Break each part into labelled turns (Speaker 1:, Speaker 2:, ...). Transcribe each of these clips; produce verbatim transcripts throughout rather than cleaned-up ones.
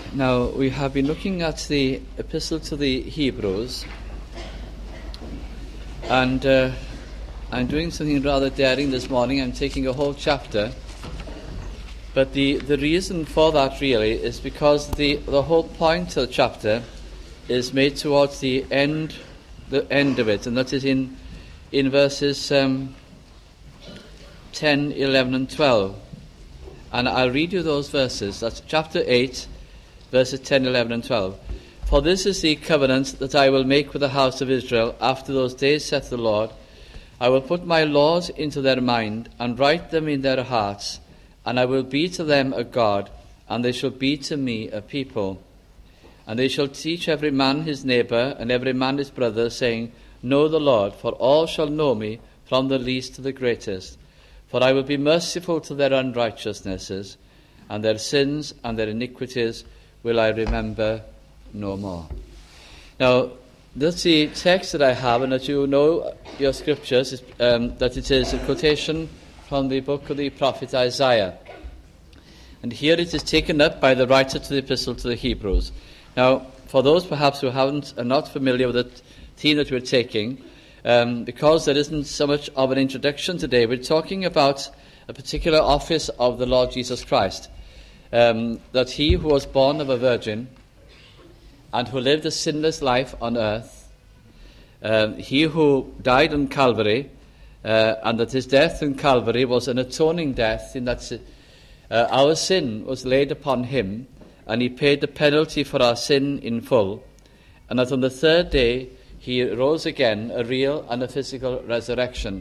Speaker 1: Now, we have been looking at the Epistle to the Hebrews, and uh, I'm doing something rather daring this morning. I'm taking a whole chapter, but the, the reason for that really is because the, the whole point of the chapter is made towards the end the end of it, and that is in, in verses um, ten, eleven and twelve. And I'll read you those verses. That's chapter eight, verses ten, eleven and twelve. For this is the covenant that I will make with the house of Israel after those days, saith the Lord. I will put my laws into their mind, and write them in their hearts, and I will be to them a God, and they shall be to me a people. And they shall teach every man his neighbour, and every man his brother, saying, Know the Lord, for all shall know me, from the least to the greatest. For I will be merciful to their unrighteousnesses, and their sins and their iniquities will I remember no more. Now, that's the text that I have, and that you know your scriptures, is, um, that it is a quotation from the book of the prophet Isaiah. And here it is taken up by the writer to the Epistle to the Hebrews. Now, for those perhaps who haven't are not familiar with the theme that we're taking, um, because there isn't so much of an introduction today, we're talking about a particular office of the Lord Jesus Christ. Um, that he who was born of a virgin and who lived a sinless life on earth, um, he who died on Calvary, uh, and that his death on Calvary was an atoning death, in that uh, our sin was laid upon him, and he paid the penalty for our sin in full, and that on the third day he rose again, a real and a physical resurrection.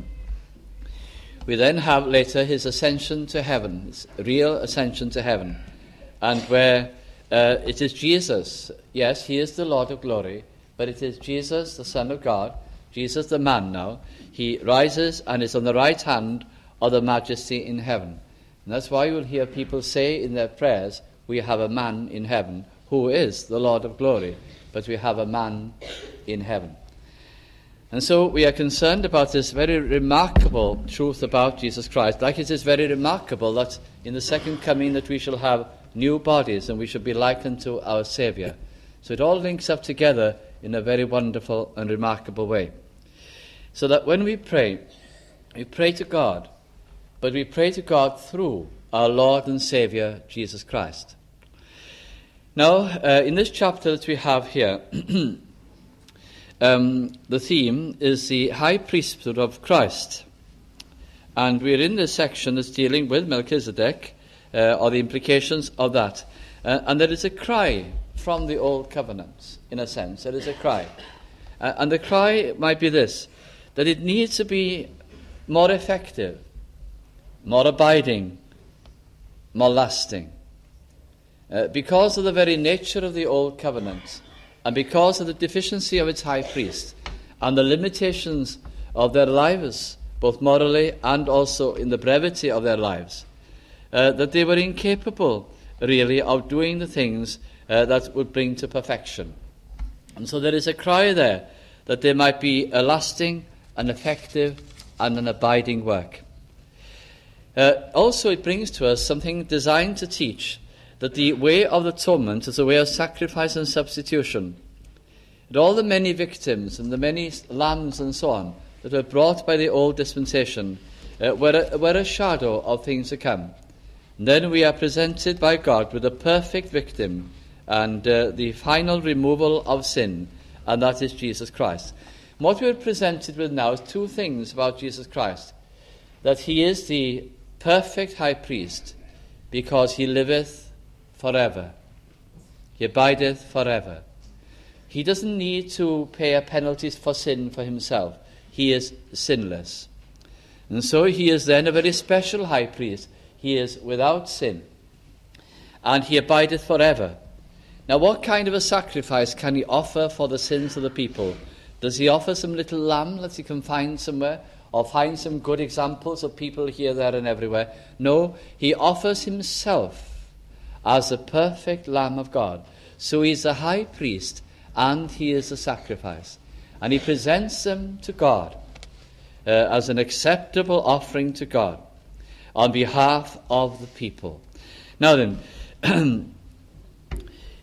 Speaker 1: We then have later his ascension to heaven, his real ascension to heaven, and where uh, it is Jesus. Yes, he is the Lord of glory, but it is Jesus, the Son of God, Jesus the man now. He rises and is on the right hand of the Majesty in heaven. And that's why you'll hear people say in their prayers, we have a man in heaven who is the Lord of glory, but we have a man in heaven. And so we are concerned about this very remarkable truth about Jesus Christ, like it is very remarkable that in the second coming that we shall have new bodies and we shall be likened to our Saviour. So it all links up together in a very wonderful and remarkable way. So that when we pray, we pray to God, but we pray to God through our Lord and Saviour, Jesus Christ. Now, uh, in this chapter that we have here, Um, the theme is the high priesthood of Christ. And we're in this section that's dealing with Melchizedek, uh, or the implications of that. Uh, and there is a cry from the Old Covenant, in a sense. There is a cry. Uh, and the cry might be this, that it needs to be more effective, more abiding, more lasting. Uh, because of the very nature of the Old Covenant, and because of the deficiency of its high priest and the limitations of their lives, both morally and also in the brevity of their lives, uh, that they were incapable, really, of doing the things uh, that would bring to perfection. And so there is a cry there that there might be a lasting, an effective, and an abiding work. Uh, also, it brings to us something designed to teach that the way of atonement is a way of sacrifice and substitution. And all the many victims and the many lambs and so on that were brought by the old dispensation uh, were, a, were a shadow of things to come. And then we are presented by God with a perfect victim and uh, the final removal of sin, and that is Jesus Christ. And what we are presented with now is two things about Jesus Christ. That he is the perfect high priest because he liveth forever. He abideth forever. He doesn't need to pay a penalty for sin for himself. He is sinless. And so he is then a very special high priest. He is without sin. And he abideth forever. Now, what kind of a sacrifice can he offer for the sins of the people? Does he offer some little lamb that he can find somewhere? Or find some good examples of people here, there, and everywhere? No, he offers himself as a perfect Lamb of God. So he is a high priest, and he is a sacrifice. And he presents them to God uh, as an acceptable offering to God on behalf of the people. Now then,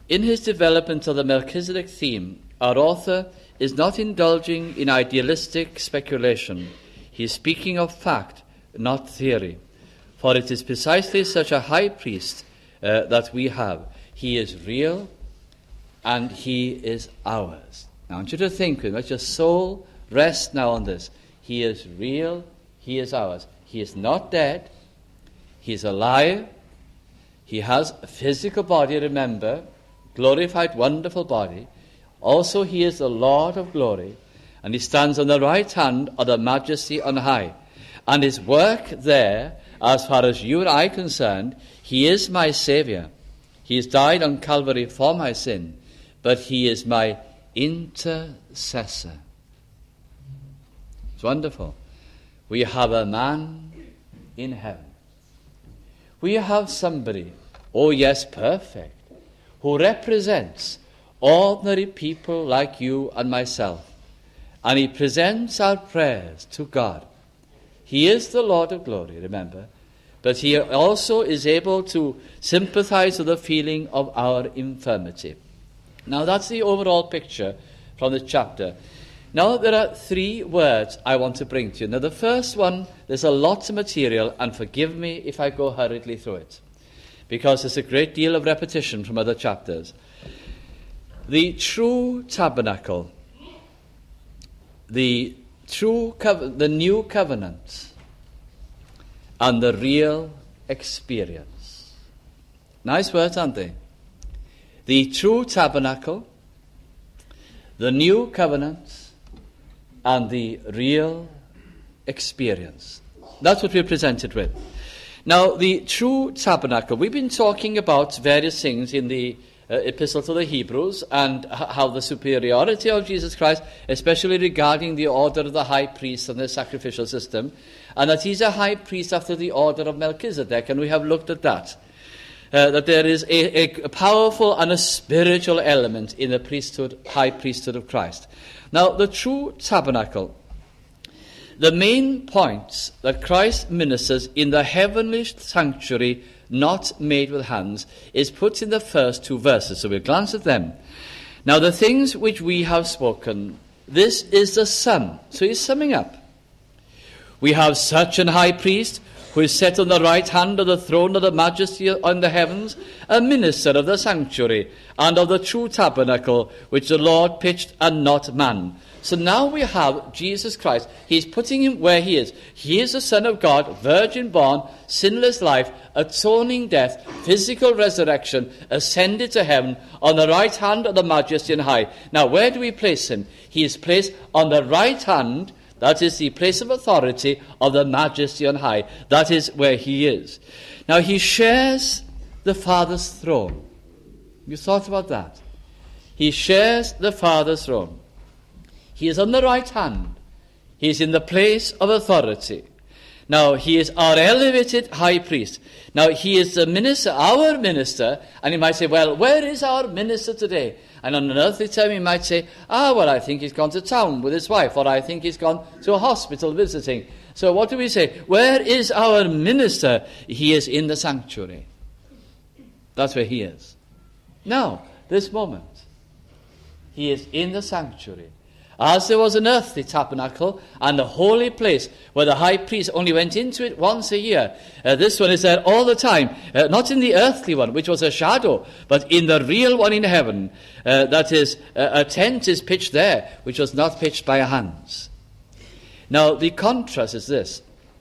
Speaker 1: In his development of the Melchizedek theme, our author is not indulging in idealistic speculation. He is speaking of fact, not theory. For it is precisely such a high priest uh, that we have. He is real and he is ours. Now I want you to think with me. Let your soul rest now on this. He is real, he is ours. He is not dead. He is alive. He has a physical body, remember, glorified, wonderful body. Also, he is the Lord of glory, and he stands on the right hand of the majesty on high. And his work there, as far as you and I are concerned, he is my Saviour. He has died on Calvary for my sin, but he is my intercessor. It's wonderful. We have a man in heaven. We have somebody, oh yes, perfect, who represents ordinary people like you and myself. And he presents our prayers to God. He is the Lord of glory, remember. But he also is able to sympathize with the feeling of our infirmity. Now that's the overall picture from the chapter. Now there are three words I want to bring to you. Now the first one, there's a lot of material, and forgive me if I go hurriedly through it, because there's a great deal of repetition from other chapters. The true tabernacle, the true co- the new covenant, and the real experience. Nice words, aren't they? The true tabernacle, the new covenant, and the real experience. That's what we're presented with. Now, the true tabernacle, we've been talking about various things in the uh, Epistle to the Hebrews, and h- how the superiority of Jesus Christ, especially regarding the order of the high priest and the sacrificial system, and that he's a high priest after the order of Melchizedek, and we have looked at that. Uh, that there is a, a, a powerful and a spiritual element in the priesthood, high priesthood of Christ. Now, the true tabernacle, the main points that Christ ministers in the heavenly sanctuary not made with hands is put in the first two verses. So we'll glance at them. Now, the things which we have spoken, this is the sum. So he's summing up. We have such an high priest who is set on the right hand of the throne of the majesty on the heavens, a minister of the sanctuary and of the true tabernacle which the Lord pitched and not man. So now we have Jesus Christ. He's putting him where he is. He is the Son of God, virgin born, sinless life, atoning death, physical resurrection, ascended to heaven, on the right hand of the majesty on high. Now where do we place him? He is placed on the right hand. That is the place of authority of the majesty on high. That is where he is. Now he shares the Father's throne. You thought about that? He shares the Father's throne. He is on the right hand. He is in the place of authority. Now he is our elevated high priest. Now he is the minister, our minister, and you might say, well, where is our minister today? And on an earthly term, he might say, ah, well, I think he's gone to town with his wife, or I think he's gone to a hospital visiting. So what do we say? Where is our minister? He is in the sanctuary. That's where he is. Now, this moment, he is in the sanctuary. As there was an earthly tabernacle and a holy place where the high priest only went into it once a year, uh, this one is there all the time. Uh, not in the earthly one, which was a shadow, but in the real one in heaven. Uh, that is, uh, a tent is pitched there, which was not pitched by hands. Now, the contrast is this.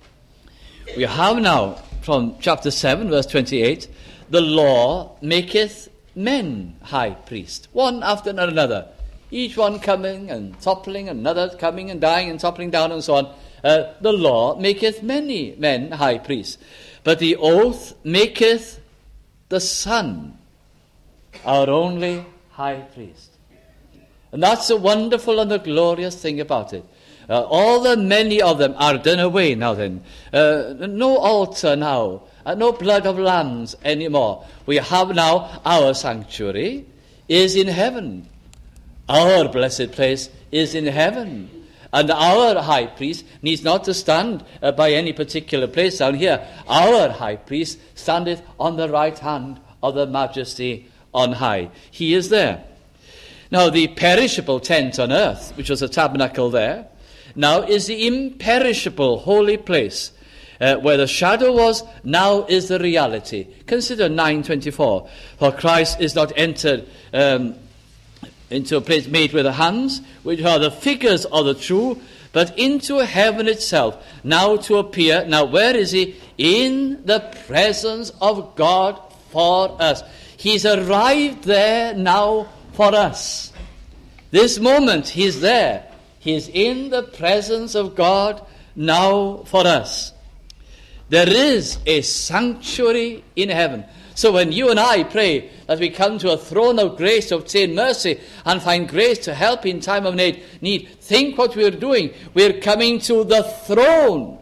Speaker 1: We have now, from chapter seven, verse twenty-eight, the law maketh men high priest, one after another. Each one coming and toppling, another coming and dying and toppling down and so on. Uh, the law maketh many men high priests. But the oath maketh the Son our only high priest. And that's the wonderful and the glorious thing about it. Uh, all the many of them are done away now then. Uh, no altar now. Uh, no blood of lambs anymore. We have now our sanctuary is in heaven. Our blessed place is in heaven. And our high priest needs not to stand uh, by any particular place down here. Our high priest standeth on the right hand of the majesty on high. He is there. Now, the perishable tent on earth, which was a tabernacle there, now is the imperishable holy place. Uh, where the shadow was, now is the reality. Consider nine twenty-four. For Christ is not entered um, into a place made with the hands, which are the figures of the true, but into heaven itself, now to appear. Now where is he? In the presence of God for us. He's arrived there now for us. This moment he's there. He's in the presence of God now for us. There is a sanctuary in heaven. So when you and I pray that we come to a throne of grace to obtain mercy and find grace to help in time of need, think what we're doing. We're coming to the throne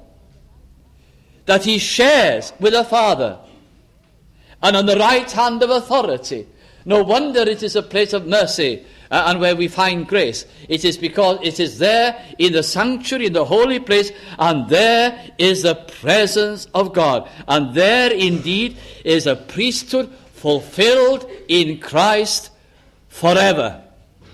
Speaker 1: that he shares with the Father. And on the right hand of authority. No wonder it is a place of mercy uh, and where we find grace. It is because it is there in the sanctuary, in the holy place, and there is the presence of God. And there indeed is a priesthood fulfilled in Christ forever.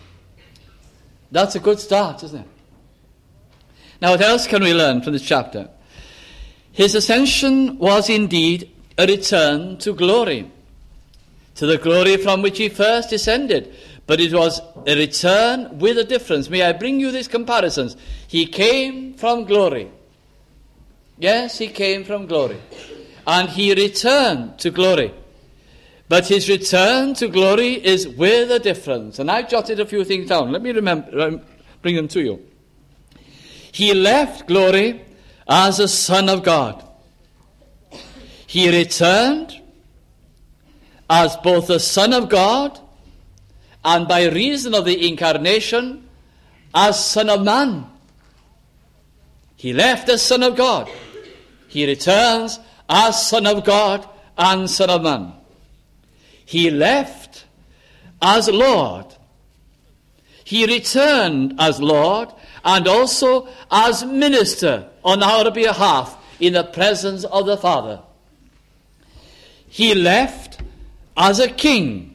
Speaker 1: That's a good start, isn't it? Now what else can we learn from this chapter? His ascension was indeed a return to glory. To the glory from which he first descended. But it was a return with a difference. May I bring you these comparisons? He came from glory. Yes, he came from glory. And he returned to glory. But his return to glory is with a difference. And I've jotted a few things down. Let me remember, bring them to you. He left glory as a Son of God. He returned as both the Son of God and by reason of the incarnation as Son of Man. He left as Son of God. He returns as Son of God and Son of Man. He left as Lord. He returned as Lord and also as minister on our behalf in the presence of the Father. He left as a king.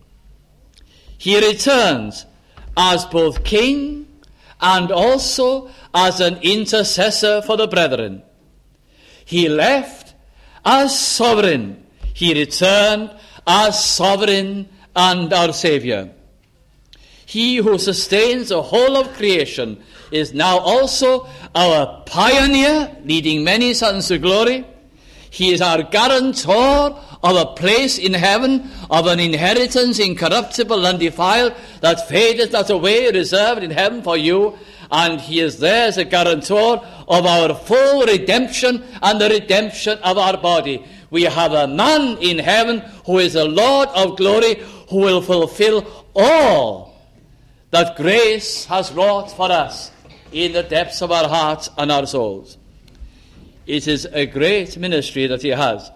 Speaker 1: He returns as both king and also as an intercessor for the brethren. He left as sovereign. He returned as sovereign and our Saviour. He who sustains the whole of creation is now also our pioneer, leading many sons to glory. He is our guarantor of a place in heaven, of an inheritance incorruptible and undefiled, that fadeth not away, reserved in heaven for you. And he is there as a guarantor of our full redemption and the redemption of our body. We have a man in heaven who is the Lord of glory, who will fulfill all that grace has wrought for us in the depths of our hearts and our souls. It is a great ministry that he has.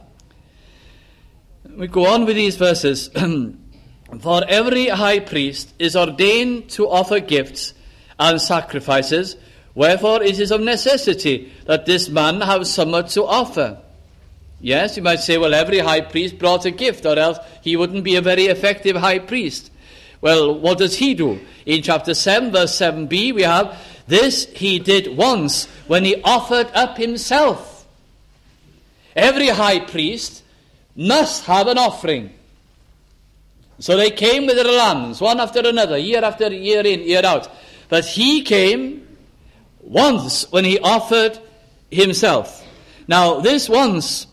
Speaker 1: We go on with these verses. For every high priest is ordained to offer gifts and sacrifices, wherefore it is of necessity that this man have somewhat to offer. Yes, you might say, well, every high priest brought a gift, or else he wouldn't be a very effective high priest. Well, what does he do? In chapter seven, verse seven b, we have, this he did once when he offered up himself. Every high priest must have an offering. So they came with their lambs, one after another, year after year in, year out. But he came once when he offered himself. Now, this once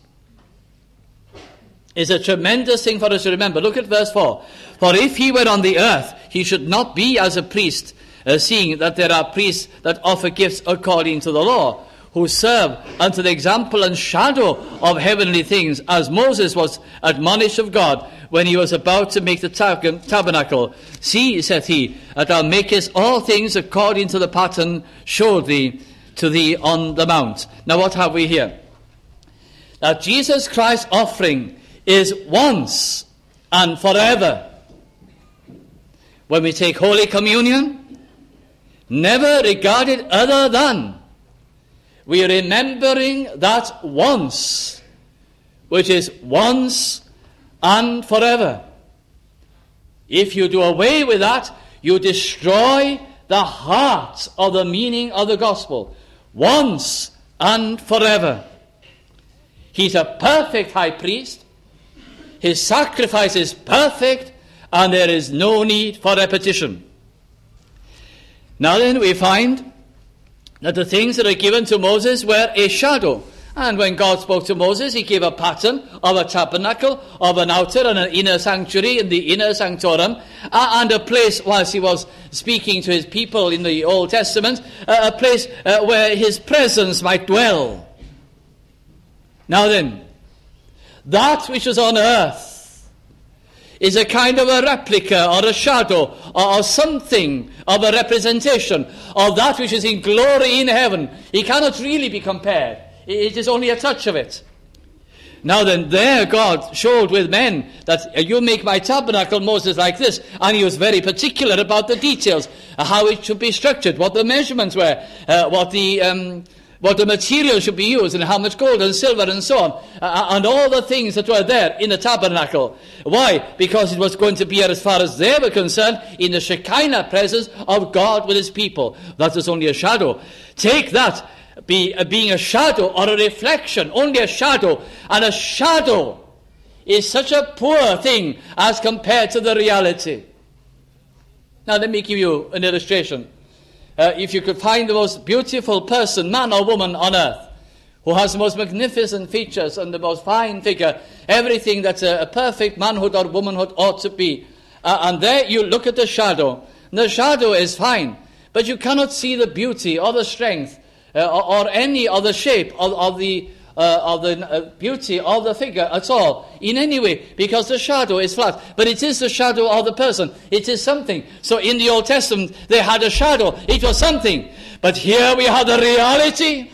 Speaker 1: is a tremendous thing for us to remember. Look at verse four. For if he were on the earth, he should not be as a priest, uh, seeing that there are priests that offer gifts according to the law, who serve unto the example and shadow of heavenly things, as Moses was admonished of God when he was about to make the tab- tabernacle. See, saith he, that thou makest all things according to the pattern showed thee to thee on the mount. Now what have we here? Now Jesus Christ's offering is once and forever. When we take Holy Communion, never regarded other than, we are remembering that once, which is once and forever. If you do away with that, you destroy the heart of the meaning of the gospel once and forever. He's a perfect high priest. His sacrifice is perfect, and there is no need for repetition. Now then, we find that the things that are given to Moses were a shadow. And when God spoke to Moses, he gave a pattern of a tabernacle, of an outer and an inner sanctuary in the inner sanctorum, uh, and a place, whilst he was speaking to his people in the Old Testament, uh, a place uh, where his presence might dwell. Now then, that which is on earth is a kind of a replica or a shadow or, or something of a representation of that which is in glory in heaven. It cannot really be compared. It is only a touch of it. Now then, there God showed with men that you make my tabernacle, Moses, like this. And he was very particular about the details, uh, how it should be structured, what the measurements were, uh, what the um, what the material should be used, and how much gold and silver and so on, uh, and all the things that were there in the tabernacle. Why? Because it was going to be, as far as they were concerned, in the Shekinah presence of God with his people. That is only a shadow. Take that. Be, uh, being a shadow or a reflection, only a shadow, and a shadow is such a poor thing as compared to the reality. Now let me give you an illustration. Uh, if you could find the most beautiful person, man or woman on earth, who has the most magnificent features and the most fine figure, everything that a, a perfect manhood or womanhood ought to be, uh, and there you look at the shadow, and the shadow is fine, but you cannot see the beauty or the strength Uh, or, or any other shape of, of the uh, of the uh, beauty of the figure at all, in any way, because the shadow is flat. But it is the shadow of the person. It is something. So in the Old Testament, they had a shadow. It was something. But here we have the reality.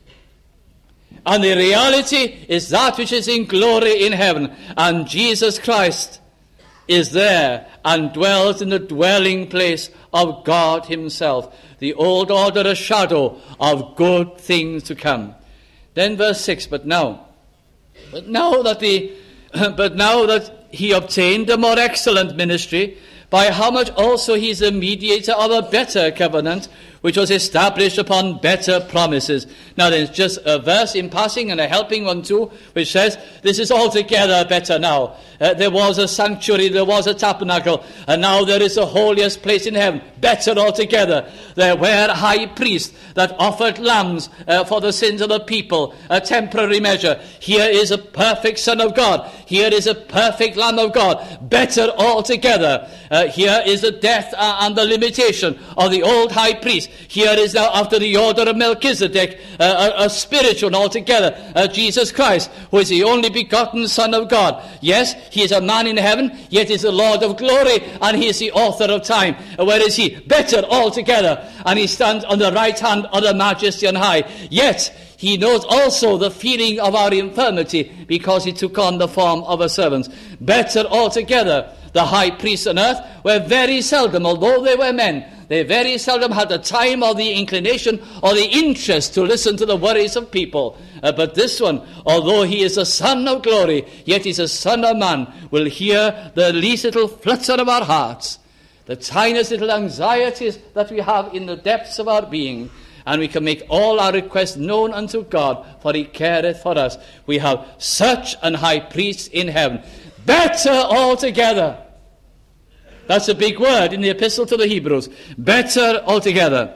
Speaker 1: And the reality is that which is in glory in heaven. And Jesus Christ is there and dwells in the dwelling place of God himself. The old order, a shadow of good things to come. Then verse six, but now, but now that the, but now that he obtained a more excellent ministry, by how much also he is a mediator of a better covenant, which was established upon better promises. Now there's just a verse in passing and a helping one too, which says, this is altogether better now. Uh, there was a sanctuary, there was a tabernacle, and now there is a holiest place in heaven. Better altogether. There were high priests that offered lambs uh, for the sins of the people, a temporary measure. Here is a perfect Son of God. Here is a perfect Lamb of God. Better altogether. Uh, here is the death uh, and the limitation of the old high priest. Here is now, after the order of Melchizedek, uh, a, a spiritual altogether, uh, Jesus Christ, who is the only begotten Son of God. Yes, he is a man in heaven, yet is the Lord of glory, and he is the author of time. Uh, where is he? Better altogether. And he stands on the right hand of the Majesty on high. Yet, he knows also the feeling of our infirmity, because he took on the form of a servant. Better altogether. The high priests on earth were very seldom, although they were men, they very seldom had the time or the inclination or the interest to listen to the worries of people. Uh, but this one, although he is a Son of glory, yet is a Son of man, will hear the least little flutter of our hearts, the tiniest little anxieties that we have in the depths of our being, and we can make all our requests known unto God, for he careth for us. We have such an high priest in heaven. Better altogether. That's a big word in the epistle to the Hebrews. Better altogether.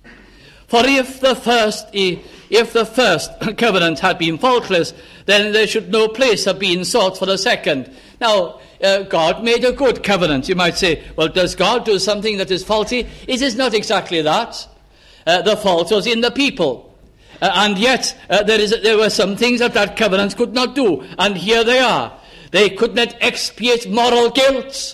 Speaker 1: For if the first, if the first covenant had been faultless, then there should no place have been sought for the second. Now, uh, God made a good covenant. You might say, well, does God do something that is faulty? It is not exactly that. Uh, the fault was in the people. Uh, and yet, uh, there, is, there were some things that that covenant could not do. And here they are. They could not expiate moral guilt.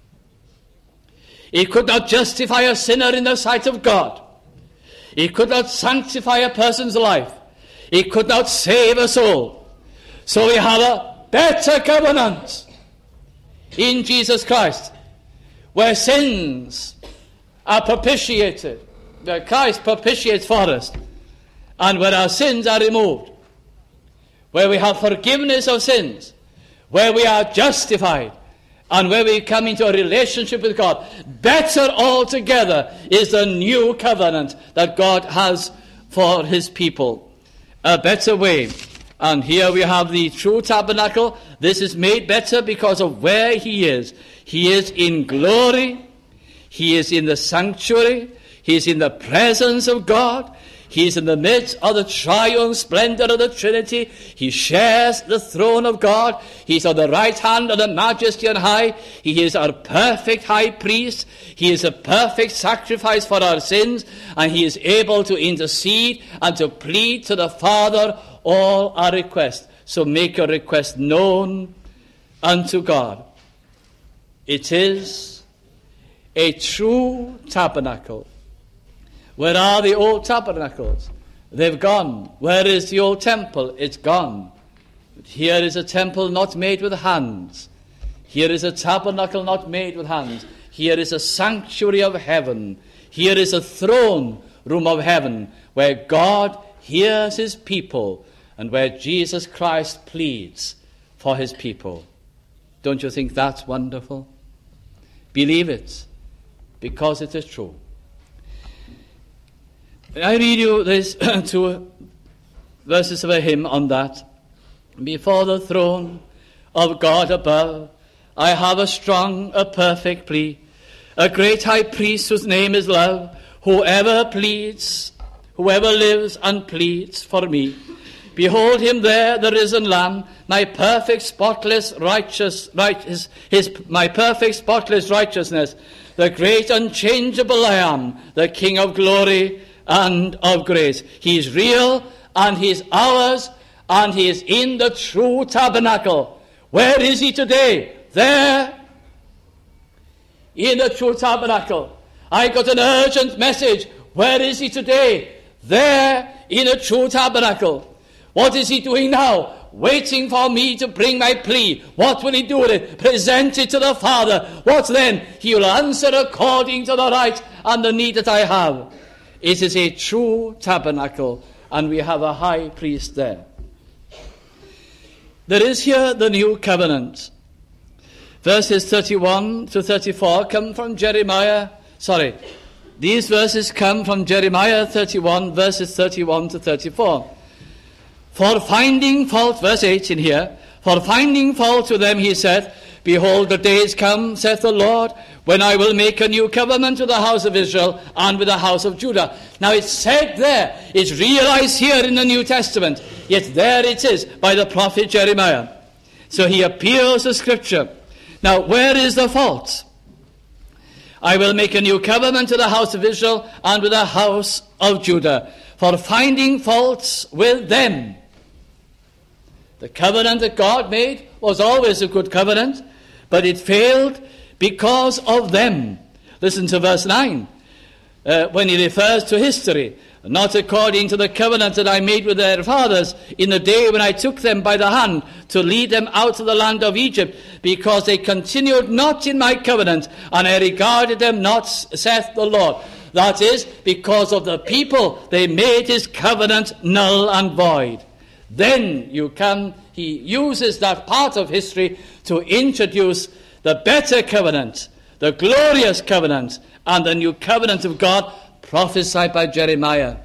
Speaker 1: It could not justify a sinner in the sight of God. It could not sanctify a person's life. It could not save a soul. So we have a better covenant in Jesus Christ, where sins are propitiated, where Christ propitiates for us, and where our sins are removed, where we have forgiveness of sins, where we are justified, and where we come into a relationship with God. Better altogether is the new covenant that God has for his people. A better way. And here we have the true tabernacle. This is made better because of where he is. He is in glory. He is in the sanctuary. He is in the presence of God. He is in the midst of the triune splendor of the Trinity. He shares the throne of God. He is on the right hand of the Majesty on high. He is our perfect high priest. He is a perfect sacrifice for our sins. And he is able to intercede and to plead to the Father all our requests. So make your request known unto God. It is a true tabernacle. Where are the old tabernacles? They've gone. Where is the old temple? It's gone. But here is a temple not made with hands. Here is a tabernacle not made with hands. Here is a sanctuary of heaven. Here is a throne room of heaven where God hears his people and where Jesus Christ pleads for his people. Don't you think that's wonderful? Believe it, because it is true. I read you this two verses of a hymn on that. Before the throne of God above, I have a strong, a perfect plea. A great high priest whose name is love, whoever pleads, whoever lives and pleads for me. Behold him there, the risen Lamb, my perfect, spotless, righteous, right, his, his, my perfect, spotless righteousness, the great, unchangeable I am, the King of glory and of grace. He is real, and he is ours, and he is in the true tabernacle. Where is he today? There, in the true tabernacle. I got an urgent message. Where is he today? There, in the true tabernacle. What is he doing now? Waiting for me to bring my plea. What will he do with it? Present it to the Father. What then? He will answer according to the right and the need that I have. It is a true tabernacle, and we have a high priest there. There is here the new covenant. Verses thirty-one to thirty-four come from Jeremiah. Sorry, these verses come from Jeremiah thirty-one, verses thirty-one to thirty-four. For finding fault, verse eight in here, for finding fault with them, he said, behold, the days come, saith the Lord, when I will make a new covenant with the house of Israel and with the house of Judah. Now it's said there, it's realized here in the New Testament, yet there it is by the prophet Jeremiah. So he appeals to Scripture. Now where is the fault? I will make a new covenant with the house of Israel and with the house of Judah, for finding faults with them. The covenant that God made was always a good covenant, but it failed because of them. Listen to verse nine, uh, when he refers to history. Not according to the covenant that I made with their fathers in the day when I took them by the hand to lead them out of the land of Egypt, because they continued not in my covenant, and I regarded them not, saith the Lord. That is, because of the people, they made his covenant null and void. Then you come, he uses that part of history to introduce the better covenant, the glorious covenant, and the new covenant of God prophesied by Jeremiah.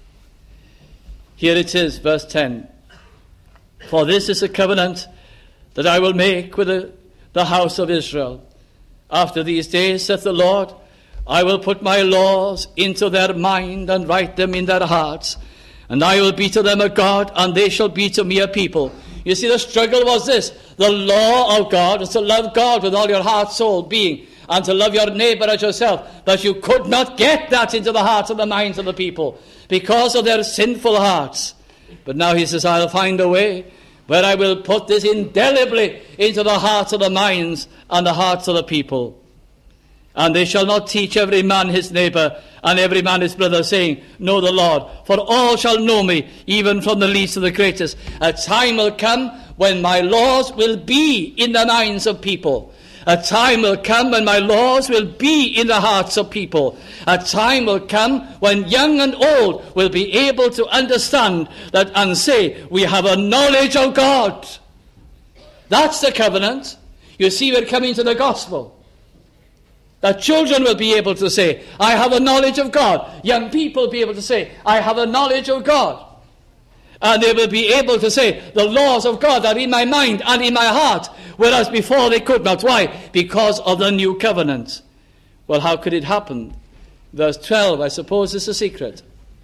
Speaker 1: Here it is, verse ten. For this is a covenant that I will make with the, the house of Israel. After these days, saith the Lord, I will put my laws into their mind and write them in their hearts. And I will be to them a God, and they shall be to me a people. You see, the struggle was this. The law of God was to love God with all your heart, soul, being, and to love your neighbor as yourself. But you could not get that into the hearts and the minds of the people because of their sinful hearts. But now he says, I'll find a way where I will put this indelibly into the hearts of the minds and the hearts of the people. And they shall not teach every man his neighbor and every man his brother, saying, know the Lord. For all shall know me, even from the least to the greatest. A time will come when my laws will be in the minds of people. A time will come when my laws will be in the hearts of people. A time will come when young and old will be able to understand that and say, we have a knowledge of God. That's the covenant. You see, we're coming to the gospel. That children will be able to say, I have a knowledge of God. Young people will be able to say, I have a knowledge of God. And they will be able to say, the laws of God are in my mind and in my heart, whereas before they could not. Why? Because of the new covenant. Well, how could it happen? Verse twelve, I suppose, is the secret.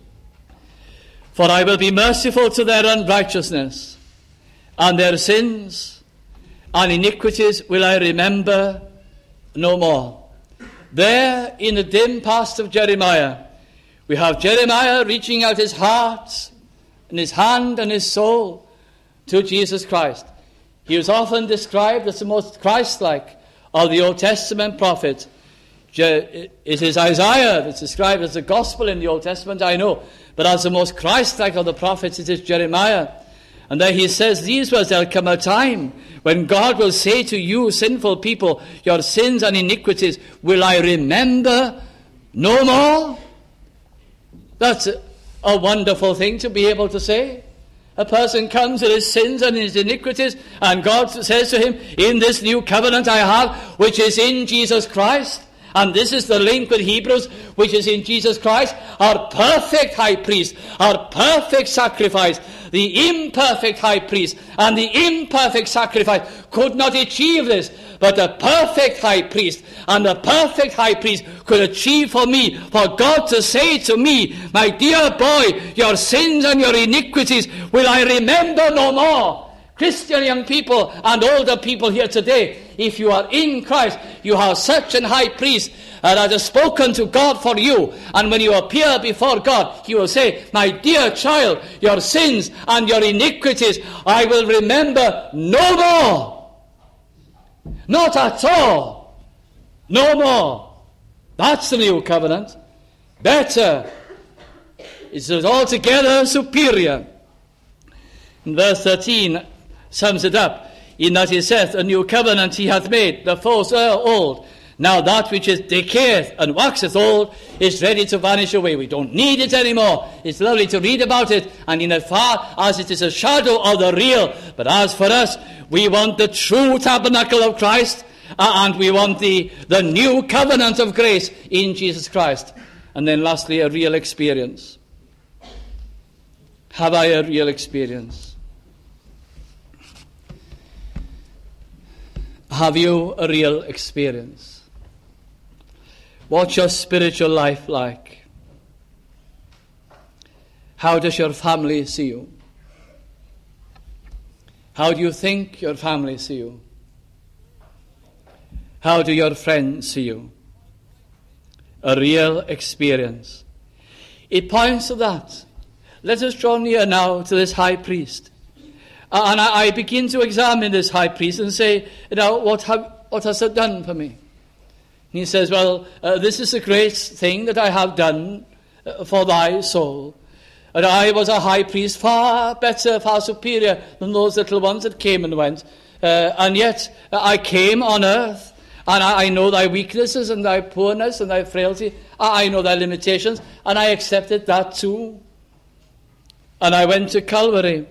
Speaker 1: For I will be merciful to their unrighteousness, and their sins and iniquities will I remember no more. There, in the dim past of Jeremiah, we have Jeremiah reaching out his heart and his hand and his soul to Jesus Christ. He was often described as the most Christ-like of the Old Testament prophets. It is Isaiah that's described as the gospel in the Old Testament, I know. But as the most Christ-like of the prophets, it is Jeremiah. And there he says these words, there'll come a time when God will say to you, sinful people, your sins and iniquities will I remember no more. That's a, a wonderful thing to be able to say. A person comes with his sins and his iniquities, and God says to him, in this new covenant I have, which is in Jesus Christ, and this is the link with Hebrews, which is in Jesus Christ, our perfect high priest, our perfect sacrifice. The imperfect high priest and the imperfect sacrifice could not achieve this, but the perfect high priest and the perfect high priest could achieve for me, for God to say to me, my dear boy, your sins and your iniquities will I remember no more. Christian young people and older people here today, if you are in Christ, you have such an high priest uh, that has spoken to God for you. And when you appear before God, he will say, my dear child, your sins and your iniquities I will remember no more. Not at all. No more. That's the new covenant. Better. It's altogether superior. In verse thirteen, sums it up, in that he saith, a new covenant he hath made, the first are old. Now that which is decayeth and waxeth old is ready to vanish away. We don't need it anymore. It's lovely to read about it, and in as far as it is a shadow of the real. But as for us, we want the true tabernacle of Christ, uh, and we want the, the new covenant of grace in Jesus Christ. And then lastly, a real experience. Have I a real experience? Have you a real experience? What's your spiritual life like? How does your family see you? How do you think your family see you? How do your friends see you? A real experience. It points to that. Let us draw near now to this high priest. Uh, and I, I begin to examine this high priest and say, you know, what, have, what has it done for me? And he says, well, uh, this is a great thing that I have done uh, for thy soul. And I was a high priest, far better, far superior than those little ones that came and went. Uh, and yet uh, I came on earth, and I, I know thy weaknesses and thy poorness and thy frailty. I, I know thy limitations, and I accepted that too. And I went to Calvary.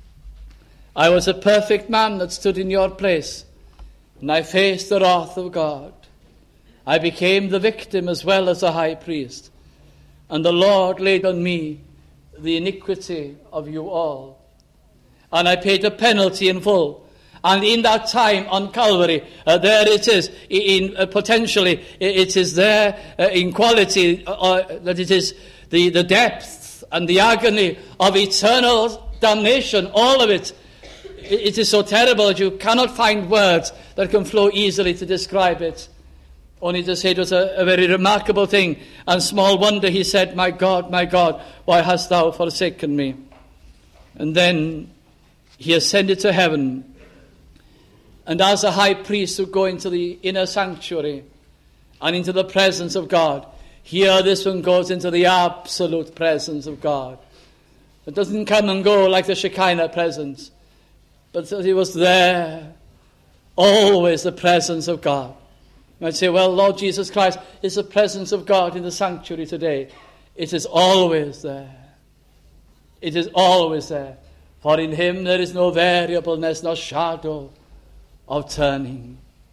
Speaker 1: I was a perfect man that stood in your place, and I faced the wrath of God. I became the victim as well as the high priest, and the Lord laid on me the iniquity of you all. And I paid the penalty in full. And in that time on Calvary, uh, there it is, in, uh, potentially, it is there uh, in quality, uh, that it is the, the depth and the agony of eternal damnation, all of it. It is so terrible that you cannot find words that can flow easily to describe it. Only to say it was a, a very remarkable thing. And small wonder he said, my God, my God, why hast thou forsaken me? And then he ascended to heaven. And as a high priest who go into the inner sanctuary and into the presence of God, here this one goes into the absolute presence of God. It doesn't come and go like the Shekinah presence. But he was there, always the presence of God. You might say, well, Lord Jesus Christ is the presence of God in the sanctuary today. It is always there. It is always there. For in him there is no variableness, no shadow of turning.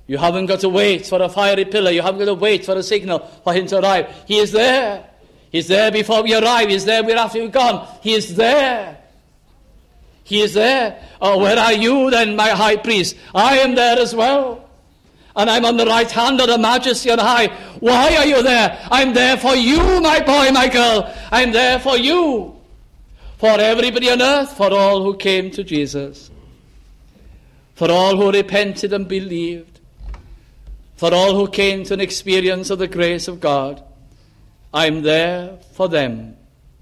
Speaker 1: You haven't got to wait for a fiery pillar. You haven't got to wait for a signal for him to arrive. He is there. He's there before we arrive. He's there after we've gone. He is there. He is there. Oh, where are you then, my high priest? I am there as well. And I'm on the right hand of the majesty on high. Why are you there? I'm there for you, my boy, my girl. I'm there for you. For everybody on earth, for all who came to Jesus. For all who repented and believed. For all who came to an experience of the grace of God. I'm there for them.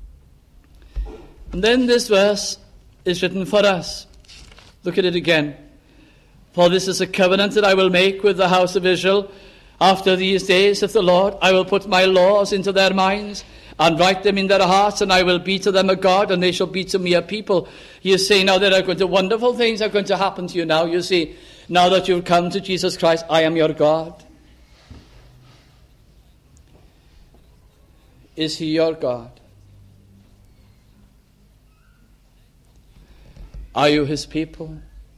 Speaker 1: And then this verse is written for us. Look at it again. For this is a covenant that I will make with the house of Israel. After these days, saith the Lord, I will put my laws into their minds and write them in their hearts, and I will be to them a God, and they shall be to me a people. You see, now there are going to wonderful things are going to happen to you now. You see, now that you've come to Jesus Christ, I am your God. Is he your God? Are you his people?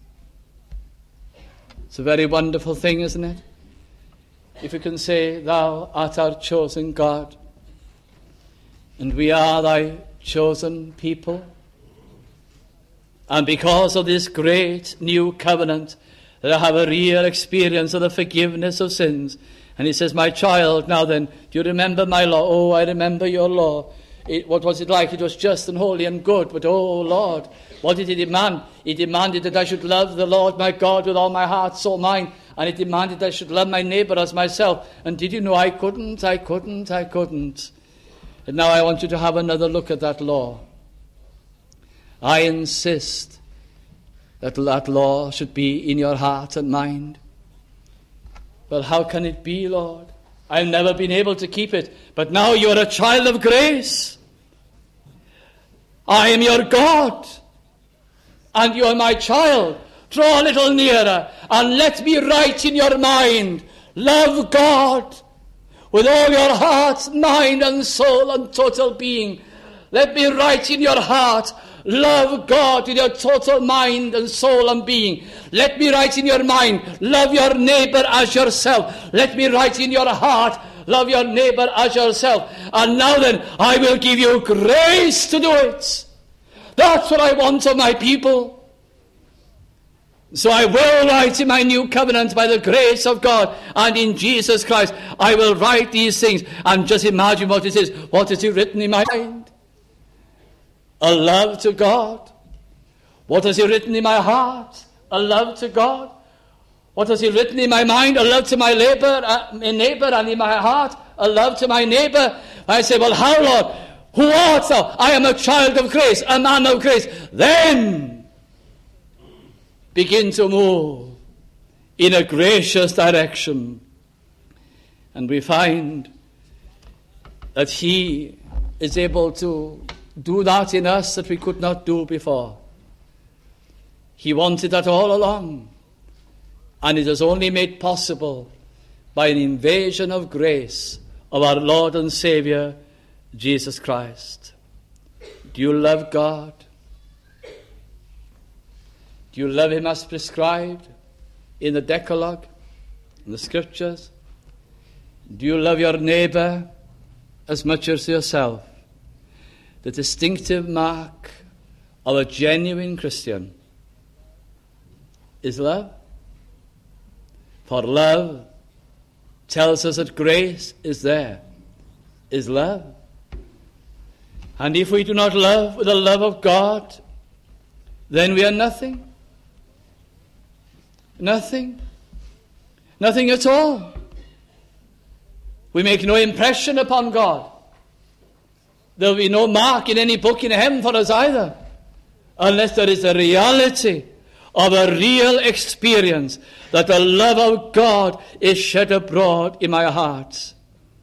Speaker 1: It's a very wonderful thing, isn't it? If we can say, thou art our chosen God, and we are thy chosen people. And because of this great new covenant, that I have a real experience of the forgiveness of sins. And he says, my child, now then, do you remember my law? Oh, I remember your law. It, what was it like? It was just and holy and good. But oh, Lord, what did he demand? He demanded that I should love the Lord my God with all my heart, soul, mind. And he demanded that I should love my neighbor as myself. And did you know I couldn't, I couldn't, I couldn't. And now I want you to have another look at that law. I insist that that law should be in your heart and mind. Well, how can it be, Lord? I've never been able to keep it. But now you are a child of grace. I am your God. And you are my child. Draw a little nearer and let me write in your mind. Love God with all your heart, mind and soul and total being. Let me write in your heart. Love God with your total mind and soul and being. Let me write in your mind. Love your neighbor as yourself. Let me write in your heart. Love your neighbor as yourself. And now then, I will give you grace to do it. That's what I want of my people. So I will write in my new covenant by the grace of God and in Jesus Christ. I will write these things. And just imagine what it is. What is it written in my mind? A love to God. What has he written in my heart? A love to God. What has he written in my mind? A love to my neighbor, uh, my neighbor, and in my heart, a love to my neighbor. I say, well, how, Lord? Who art thou? I am a child of grace, a man of grace. Then begin to move in a gracious direction. And we find that he is able to do that in us that we could not do before. He wanted that all along. And it is only made possible by an invasion of grace of our Lord and Savior, Jesus Christ. Do you love God? Do you love him as prescribed in the Decalogue, in the Scriptures? Do you love your neighbor as much as yourself? The distinctive mark of a genuine Christian is love. For love tells us that grace is there, is love. And if we do not love with the love of God, then we are nothing. Nothing. Nothing at all. We make no impression upon God. There will be no mark in any book in heaven for us either, unless there is a reality of a real experience that the love of God is shed abroad in my heart.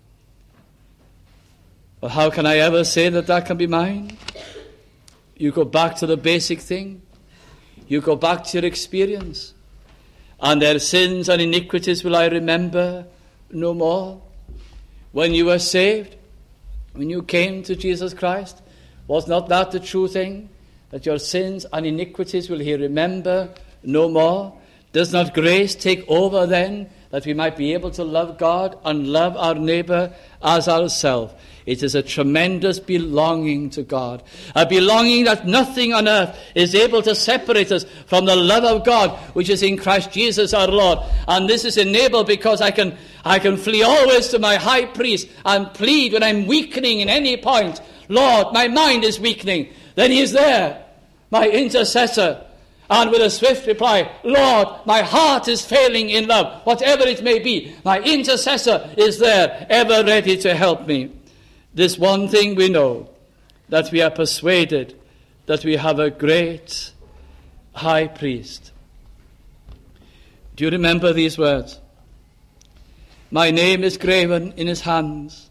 Speaker 1: Well, how can I ever say that that can be mine? You go back to the basic thing. You go back to your experience. And their sins and iniquities will I remember no more. When you were saved, when you came to Jesus Christ, was not that the true thing? That your sins and iniquities will he remember no more? Does not grace take over then, that we might be able to love God and love our neighbor as ourselves? It is a tremendous belonging to God, a belonging that nothing on earth is able to separate us from the love of God, which is in Christ Jesus our Lord. And this is enabled because I can, I can flee always to my high priest and plead when I'm weakening in any point. Lord, my mind is weakening. Then he is there, my intercessor. And with a swift reply, Lord, my heart is failing in love. Whatever it may be, my intercessor is there, ever ready to help me. This one thing we know, that we are persuaded that we have a great high priest. Do you remember these words? My name is graven in his hands.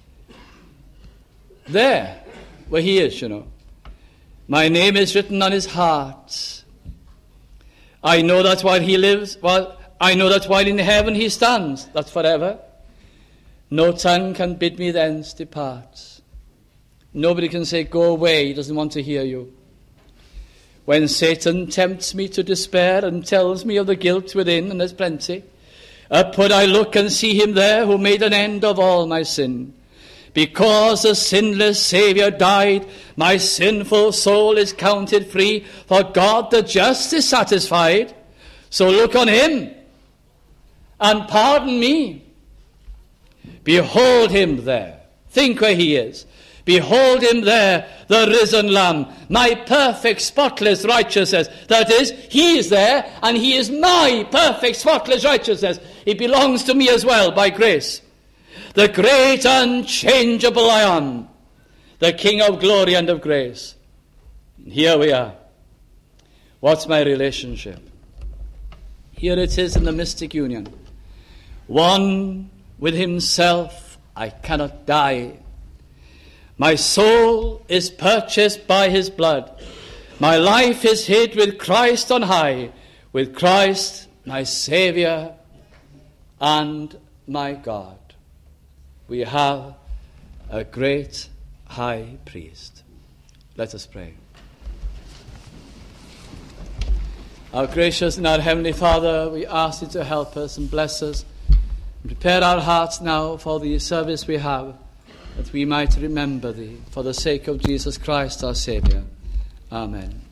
Speaker 1: There, where he is, you know. My name is written on his heart. I know that while he lives, well, I know that while in heaven he stands, that's forever. No tongue can bid me thence depart. Nobody can say, go away, he doesn't want to hear you. When Satan tempts me to despair and tells me of the guilt within, and there's plenty, upward I look and see him there who made an end of all my sin. Because the sinless Saviour died, my sinful soul is counted free, for God the just is satisfied. So look on him and pardon me. Behold him there. Think where he is. Behold him there, the risen Lamb, my perfect, spotless righteousness. That is, he is there, and he is my perfect, spotless righteousness. It belongs to me as well, by grace. The great, unchangeable I am, the King of glory and of grace. Here we are. What's my relationship? Here it is in the mystic union. One with himself, I cannot die. My soul is purchased by his blood. My life is hid with Christ on high, with Christ my Saviour and my God. We have a great high priest. Let us pray. Our gracious and our heavenly Father, we ask you to help us and bless us. Prepare our hearts now for the service we have, that we might remember thee, for the sake of Jesus Christ our Saviour. Amen.